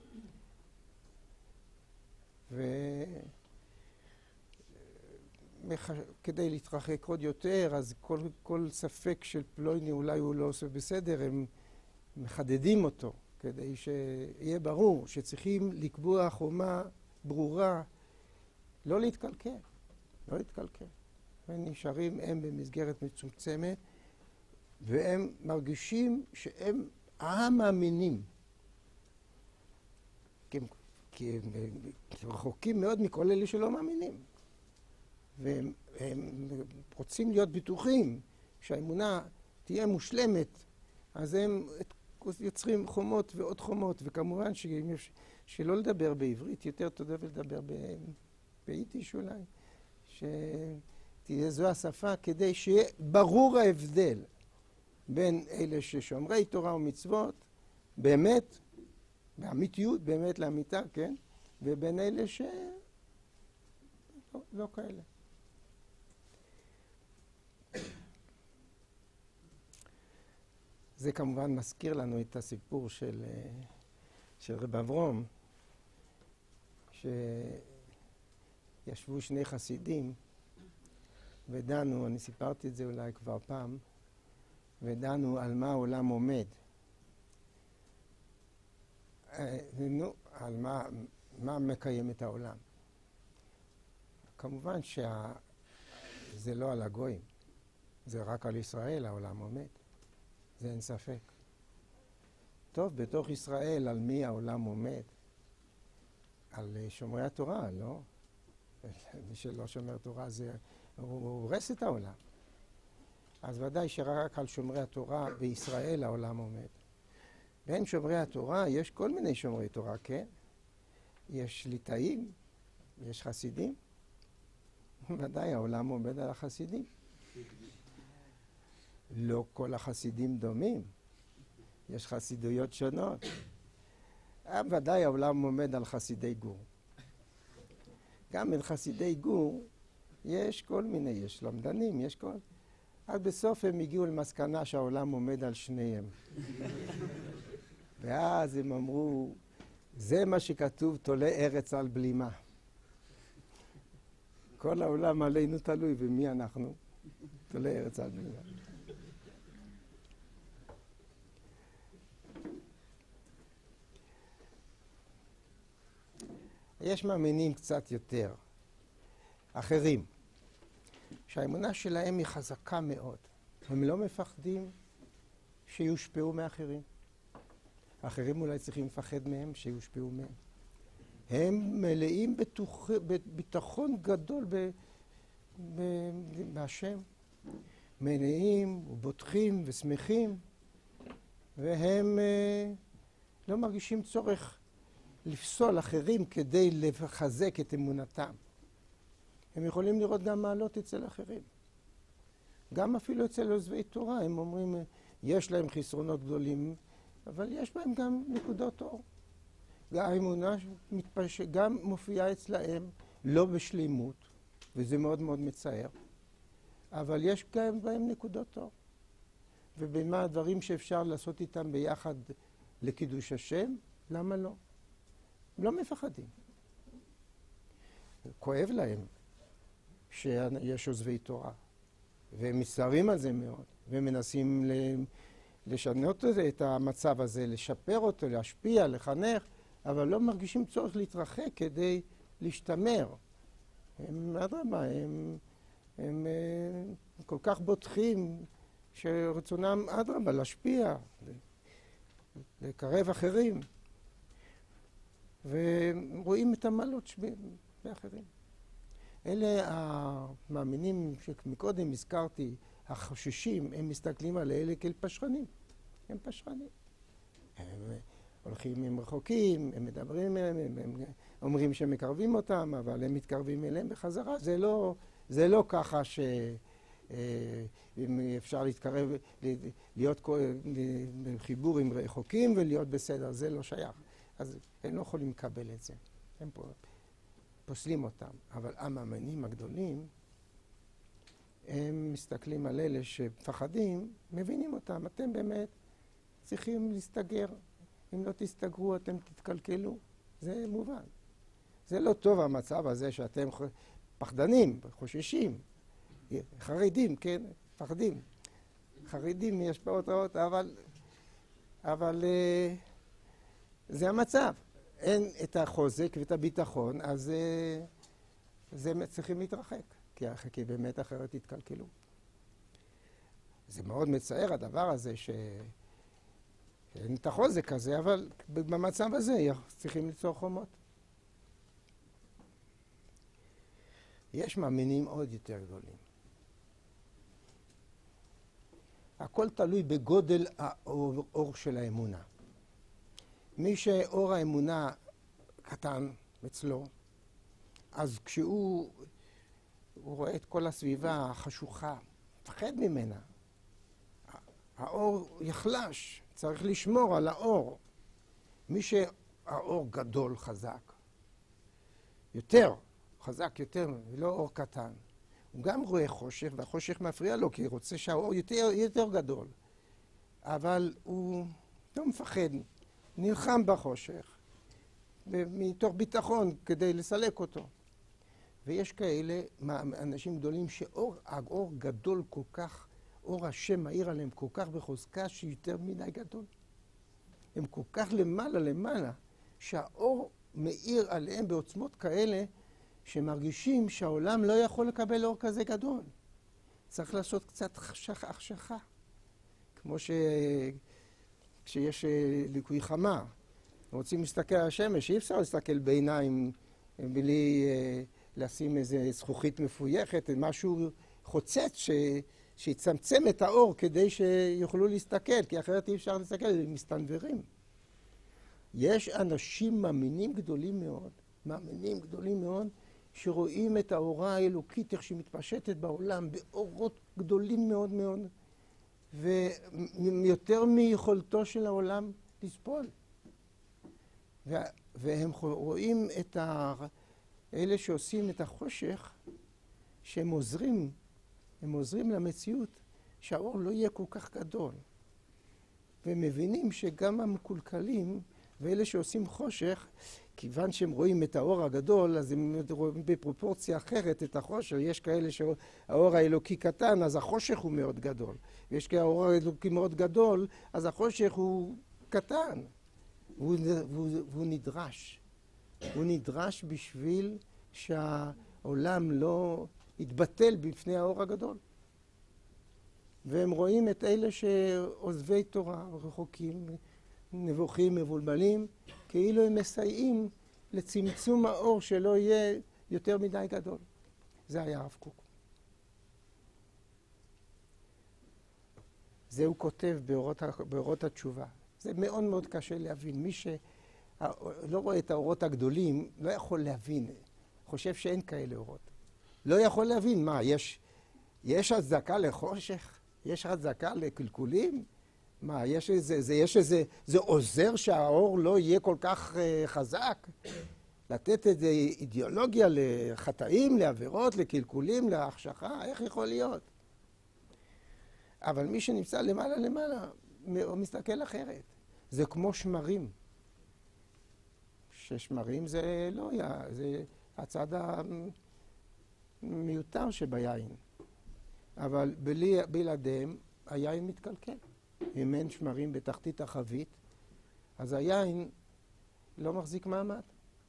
וכדי להתרחק עוד יותר, אז כל, כל ספק של פלויני אולי הוא לא עושה בסדר, הם מחדדים אותו, כדי שיהיה ברור שצריכים לקבוע חומה ברורה, לא להתקלקל, לא להתקלקל. ונשארים הם במסגרת מצומצמת, והם מרגישים שהם המאמינים. כי הם, כי הם, הם רחוקים מאוד מכל אלה שלא מאמינים. והם הם רוצים להיות בטוחים שהאמונה תהיה מושלמת, אז הם יוצרים חומות ועוד חומות, וכמובן שיש, שלא לדבר בעברית, יותר טוב לדבר ביידיש אולי, שתהיה זו השפה כדי שיהיה ברור ההבדל בין אלה ששומרי תורה ומצוות, באמת, באמיתיות, באמת לאמיתה, כן? ובין אלה ש... לא, לא כאלה. זה כמובן מזכיר לנו את הסיפור של, של רב אברום, שישבו שני חסידים ודנו, אני סיפרתי את זה אולי כבר פעם, ודנו על מה העולם עומד. נו, על מה, מה מקיים את העולם. כמובן שזה לא על הגויים, זה רק על ישראל העולם עומד. זה אין ספק. טוב, בתוך ישראל על מי העולם עומד? על שומרי התורה, לא? מי שלא שומר תורה זה, הוא הורס את העולם. אז ודאי שרק על שומרי התורה בישראל העולם עומד. בין שומרי התורה יש כל מיני שומרי תורה, כן? יש ליטאים, יש חסידים. ודאי העולם עומד על החסידים. לא כל החסידים דומים. יש חסידויות שונות. ודאי העולם עומד על חסידי גור. גם בין חסידי גור יש כל מיני, יש למדנים, יש כל... אז בסוף הם הגיעו למסקנה שהעולם עומד על שניהם. ואז הם אמרו, זה מה שכתוב, תולה ארץ על בלימה. כל העולם עלינו תלוי, ומי אנחנו? תולה ארץ על בלימה. יש מאמינים קצת יותר, אחרים, שהאמונה שלהם היא חזקה מאוד. הם לא מפחדים שיושפעו מאחרים. האחרים אולי צריכים לפחד מהם, שיושפעו מהם. הם מלאים בתוך, בביטחון גדול ב, ב, בהשם. מלאים ובוטחים ושמחים, והם אה, לא מרגישים צורך לפסול אחרים כדי לחזק את אמונתם. הם יכולים לראות גם מעלות אצל אחרים. גם אפילו אצל עוזבי תורה, הם אומרים, יש להם חסרונות גדולים, אבל יש בהם גם נקודות אור. האמונה גם מופיעה אצלהם, לא בשלימות, וזה מאוד מאוד מצער, אבל יש גם בהם נקודות אור. ובמה הדברים שאפשר לעשות איתם ביחד לקידוש השם, למה לא? לא מפחדים. כואב להם שיש עוזבי תורה, והם מצטערים על זה מאוד, ומנסים לשנות את המצב הזה, לשפר אותו, להשפיע, לחנך, אבל לא מרגישים צורך להתרחק כדי להשתמר. הם, אדרבה, הם, הם, הם כל כך בוטחים שרצונם אדרבה להשפיע, לקרב אחרים, ורואים את המעלות באחרים. אלה המאמינים שמקודם הזכרתי, החוששים, הם מסתכלים על אלה כאל פשרנים. הם פשרנים. הם הולכים עם רחוקים, הם מדברים אליהם, הם, הם אומרים שהם מקרבים אותם, אבל הם מתקרבים אליהם בחזרה. זה לא, זה לא ככה ש... אפשר להתקרב, להיות בחיבור עם רחוקים ולהיות בסדר. זה לא שייך. אז הם לא יכולים לקבל את זה. הם פוסלים אותם. אבל המאמינים הגדולים, הם מסתכלים על אלה שפחדים, מבינים אותם. אתם באמת צריכים להסתגר. אם לא תסתגרו, אתם תתקלקלו. זה מובן. זה לא טוב המצב הזה שאתם פחדנים, חוששים. חרדים, כן? פחדים. חרדים מהשפעות רעות, אבל, אבל זה המצב. אין את החוזק ואת הביטחון, אז זה צריכים להתרחק. כי באמת אחרת יתקלקלו. זה מאוד מצער הדבר הזה שאין את החוזק הזה, אבל במצב הזה צריכים ליצור חומות. יש מאמינים עוד יותר גדולים. הכל תלוי בגודל האור של האמונה. מי שאור האמונה קטן אצלו, אז כשהוא הוא רואה את כל הסביבה החשוכה, מפחד ממנה. האור יחלש, צריך לשמור על האור. מי שהאור גדול, חזק, יותר, חזק יותר, ולא אור קטן. הוא גם רואה חושך, והחושך מפריע לו, כי הוא רוצה שהאור יותר, יותר גדול. אבל הוא לא מפחד, נלחם בחושך, מתוך ביטחון כדי לסלק אותו. ויש כאלה אנשים גדולים שאור האור גדול כל כך, אור השם מאיר עליהם כל כך בחוזקה שיותר מדי גדול. הם כל כך למעלה למעלה, שהאור מאיר עליהם בעוצמות כאלה, שמרגישים שהעולם לא יכול לקבל אור כזה גדול. צריך לעשות קצת החשכה. כמו ש... שיש ליקוי חמה. רוצים להסתכל על השמש, אי אפשר להסתכל בעיניים בלי לשים איזה זכוכית מפויחת, משהו חוצץ ש... שיצמצם את האור כדי שיוכלו להסתכל, כי אחרת אי אפשר להסתכל, הם מסתנוורים. יש אנשים מאמינים גדולים מאוד, מאמינים גדולים מאוד, שרואים את האורה האלוקית, איך שהיא מתפשטת בעולם, באורות גדולים מאוד מאוד, ויותר מיכולתו של העולם לסבול. והם רואים את אלה שעושים את החושך, שהם עוזרים, הם עוזרים למציאות, שהאור לא יהיה כל כך גדול. והם מבינים שגם המקולקלים, ואלה שעושים חושך, כיוון שהם רואים את האור הגדול, אז הם רואים בפרופורציה אחרת את החושך. יש כאלה שהאור האלוקי קטן, אז החושך הוא מאוד גדול. ויש כאלה האור האלוקי מאוד גדול, אז החושך הוא קטן. והוא, והוא, והוא נדרש. הוא נדרש בשביל שהעולם לא יתבטל בפני האור הגדול. והם רואים את אלה שעוזבי תורה, רחוקים, נבוכים, מבולבלים, כאילו הם מסייעים לצמצום האור שלא יהיה יותר מדי גדול. זה היה הרב קוק. זה הוא כותב באורות, באורות התשובה. זה מאוד מאוד קשה להבין. מי שלא רואה את האורות הגדולים לא יכול להבין. חושב שאין כאלה אורות. לא יכול להבין מה, יש, יש הצדקה לחושך? יש הצדקה לקלקולים? מה, יש איזה, זה, יש איזה, זה עוזר שהאור לא יהיה כל כך uh, חזק? לתת איזו אידיאולוגיה לחטאים, לעבירות, לקלקולים, להחשכה? איך יכול להיות? אבל מי שנמצא למעלה למעלה, הוא מסתכל אחרת. זה כמו שמרים. ששמרים זה לא היה, זה הצד המיותר שביין. אבל בלי, בלעדיהם היין מתקלקל. אם אין שמרים בתחתית החבית, אז היין לא מחזיק מעמד.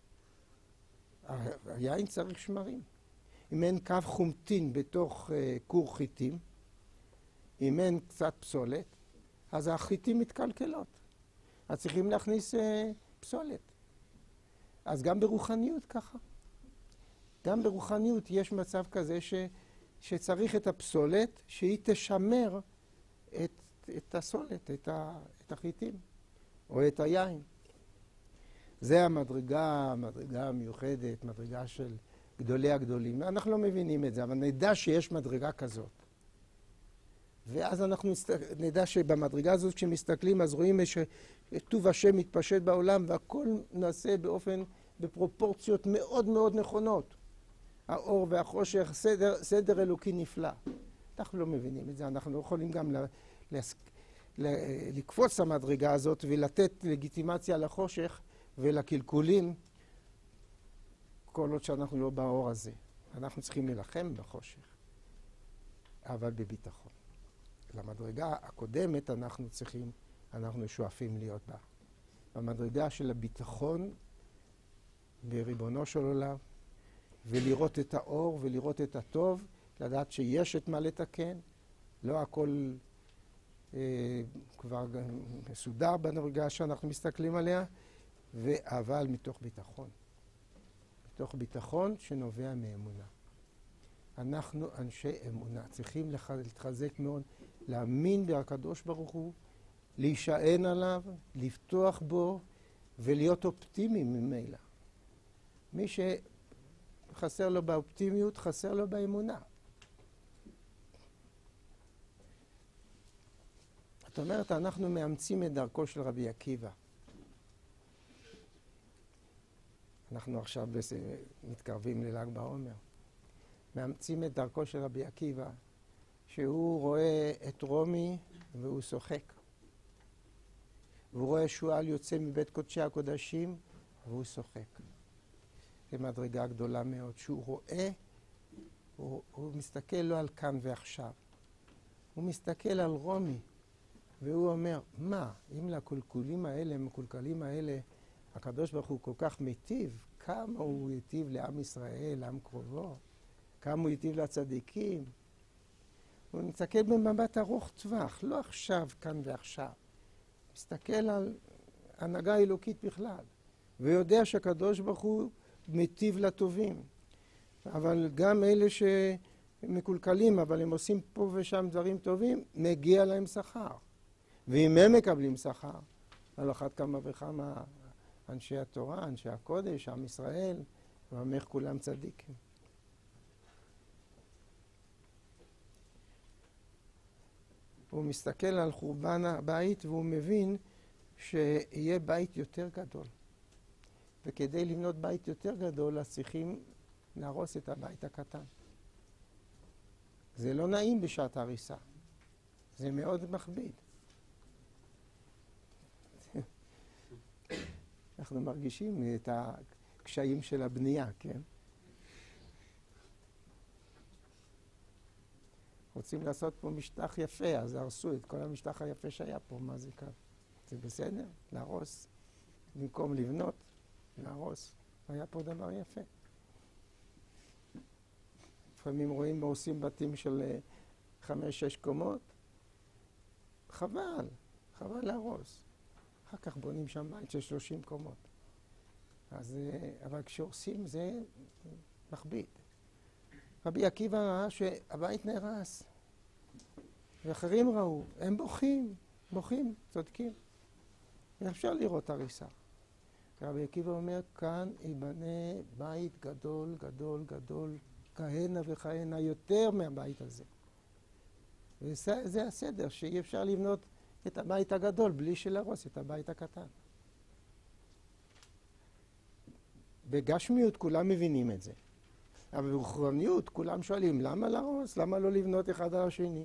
היין צריך שמרים. אם אין קו חומטין בתוך uh, כור חיטים, אם אין קצת פסולת, אז החיטים מתקלקלות. אז צריכים להכניס uh, פסולת. אז גם ברוחניות ככה. גם ברוחניות יש מצב כזה ש, שצריך את הפסולת שהיא תשמר את, את הסולת, את, ה, את החיטים, או את היין. זה המדרגה, המדרגה המיוחדת, מדרגה של גדולי הגדולים. אנחנו לא מבינים את זה, אבל נדע שיש מדרגה כזאת. ואז אנחנו נדע שבמדרגה הזאת כשמסתכלים, אז רואים שטוב השם מתפשט בעולם, והכל נעשה באופן, בפרופורציות מאוד מאוד נכונות. האור והחושך, סדר, סדר אלוקי נפלא. אנחנו לא מבינים את זה, אנחנו לא יכולים גם ל, לס, ל, לקפוץ המדרגה הזאת ולתת לגיטימציה לחושך ולקלקולים, כל עוד שאנחנו לא באור הזה. אנחנו צריכים להילחם בחושך, אבל בביטחון. למדרגה הקודמת אנחנו צריכים, אנחנו שואפים להיות בה. במדרגה של הביטחון בריבונו של עולם, ולראות את האור ולראות את הטוב, לדעת שיש את מה לתקן, לא הכל אה, כבר מסודר בנרגעה שאנחנו מסתכלים עליה, אבל מתוך ביטחון. מתוך ביטחון שנובע מאמונה. אנחנו אנשי אמונה, צריכים להתחזק מאוד, להאמין בהקדוש ברוך הוא, להישען עליו, לפתוח בו ולהיות אופטימיים ממילא. מי שחסר לו באופטימיות, חסר לו באמונה. זאת אומרת, אנחנו מאמצים את דרכו של רבי עקיבא. אנחנו עכשיו מתקרבים לל"ג בעומר. מאמצים את דרכו של רבי עקיבא, שהוא רואה את רומי והוא שוחק. והוא רואה שועל יוצא מבית קודשי הקודשים והוא שוחק. זו מדרגה גדולה מאוד, שהוא רואה, הוא, הוא מסתכל לא על כאן ועכשיו. הוא מסתכל על רומי, והוא אומר, מה, אם לקולקולים האלה, מקולקלים האלה, הקדוש ברוך הוא כל כך מיטיב, כמה הוא היטיב לעם ישראל, לעם קרובו, כמה הוא היטיב לצדיקים. הוא מסתכל במבט ארוך טווח, לא עכשיו, כאן ועכשיו. מסתכל על הנהגה אלוקית בכלל, ויודע שהקדוש ברוך הוא מיטיב לטובים. אבל גם אלה שמקולקלים, אבל הם עושים פה ושם דברים טובים, מגיע להם שכר. ואם הם מקבלים שכר, על אחת כמה וכמה אנשי התורה, אנשי הקודש, עם ישראל, ועמך כולם צדיקים. הוא מסתכל על חורבן הבית והוא מבין שיהיה בית יותר גדול. וכדי לבנות בית יותר גדול, אז צריכים להרוס את הבית הקטן. זה לא נעים בשעת הריסה. זה מאוד מכביד. אנחנו מרגישים את הקשיים של הבנייה, כן? רוצים לעשות פה משטח יפה, אז הרסו את כל המשטח היפה שהיה פה. מה זה כאן? זה בסדר? להרוס. במקום לבנות, להרוס. היה פה דבר יפה. לפעמים רואים ועושים בתים של חמש, שש קומות. חבל, חבל להרוס. אחר כך בונים שם בית של שלושים קומות. אז, אבל כשעושים זה מכביד. רבי עקיבא ראה שהבית נהרס. ואחרים ראו, הם בוכים, בוכים, צודקים. ואפשר לראות הריסה. רבי עקיבא אומר, כאן ייבנה בית גדול, גדול, גדול, כהנה וכהנה, יותר מהבית הזה. וזה הסדר, שאי אפשר לבנות את הבית הגדול בלי שלהרוס את הבית הקטן. בגשמיות כולם מבינים את זה. אבל ברוחניות כולם שואלים, למה להרוס? למה לא לבנות אחד על השני?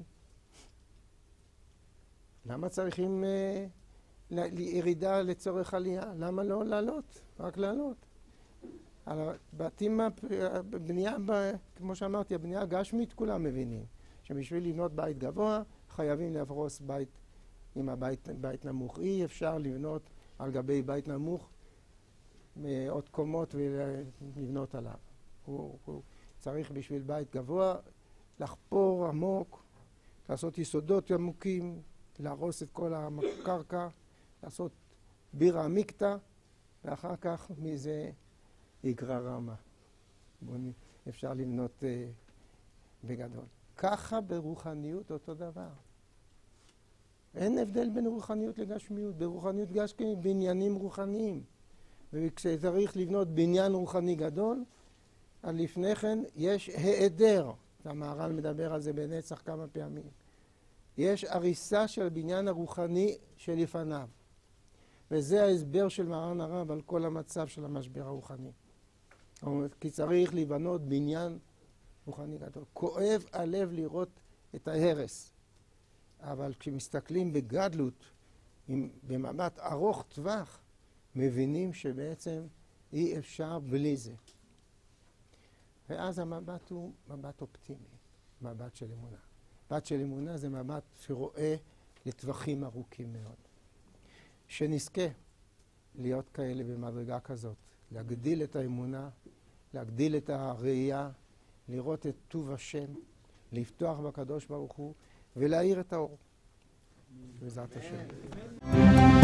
למה צריכים אה, ירידה לצורך עלייה? למה לא לעלות? רק לעלות. הבתים, הבנייה, כמו שאמרתי, הבנייה הגשמית כולם מבינים. שבשביל לבנות בית גבוה, חייבים להרוס בית עם הבית בית נמוך. אי אפשר לבנות על גבי בית נמוך עוד קומות ולבנות עליו. הוא, הוא צריך בשביל בית גבוה לחפור עמוק, לעשות יסודות עמוקים, להרוס את כל הקרקע, לעשות בירה עמיקתא, ואחר כך מזה יגרע רמה. אפשר לבנות uh, בגדול. ככה ברוחניות אותו דבר. אין הבדל בין רוחניות לגשמיות. ברוחניות גשמיות בניינים רוחניים. וכשצריך לבנות בניין רוחני גדול, לפני כן יש היעדר. המהר"ל מדבר על זה בנצח כמה פעמים. יש הריסה של הבניין הרוחני שלפניו. וזה ההסבר של מרן הרב על כל המצב של המשבר הרוחני. כי צריך לבנות בניין רוחני גדול. כואב הלב לראות את ההרס. אבל כשמסתכלים בגדלות, במבט ארוך טווח, מבינים שבעצם אי אפשר בלי זה. ואז המבט הוא מבט אופטימי, מבט של אמונה. מבט של אמונה זה מבט שרואה לטווחים ארוכים מאוד. שנזכה להיות כאלה במדרגה כזאת, להגדיל את האמונה, להגדיל את הראייה, לראות את טוב השם, לפתוח בקדוש ברוך הוא ולהאיר את האור. בעזרת השם.